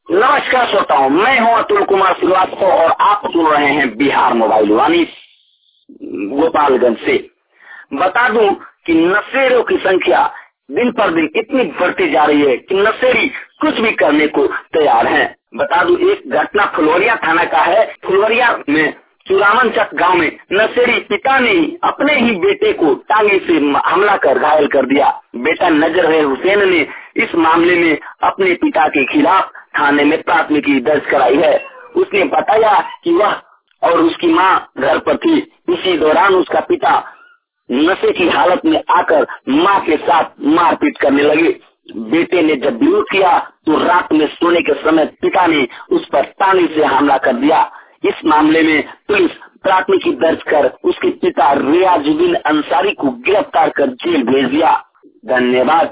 नमस्कार श्रोताओं, मैं हूं अतुल कुमार श्रीवास्तव और आप सुन रहे हैं बिहार मोबाइल वाणी गोपालगंज से। बता दूं कि नशेड़ियों की संख्या दिन पर दिन इतनी बढ़ती जा रही है कि नशेड़ी कुछ भी करने को तैयार हैं। बता दूं, एक घटना फुलवरिया थाना का है। फुलवरिया में चुरामन चक गांव में नशेड़ी पिता ने अपने ही बेटे को टांगे से हमला कर घायल कर दिया। बेटा नजर हुसैन ने इस मामले में अपने पिता के खिलाफ थाने में प्राथमिकी दर्ज कराई है। उसने बताया कि वह और उसकी मां घर पर थी। इसी दौरान उसका पिता नशे की हालत में आकर मां के साथ मारपीट करने लगे। बेटे ने जब विरोध किया तो रात में सोने के समय पिता ने उस पर टांगे से हमला कर दिया। इस मामले में पुलिस प्राथमिकी दर्ज कर उसके पिता रियाजुद्दीन अंसारी को गिरफ्तार कर जेल भेज दिया। धन्यवाद।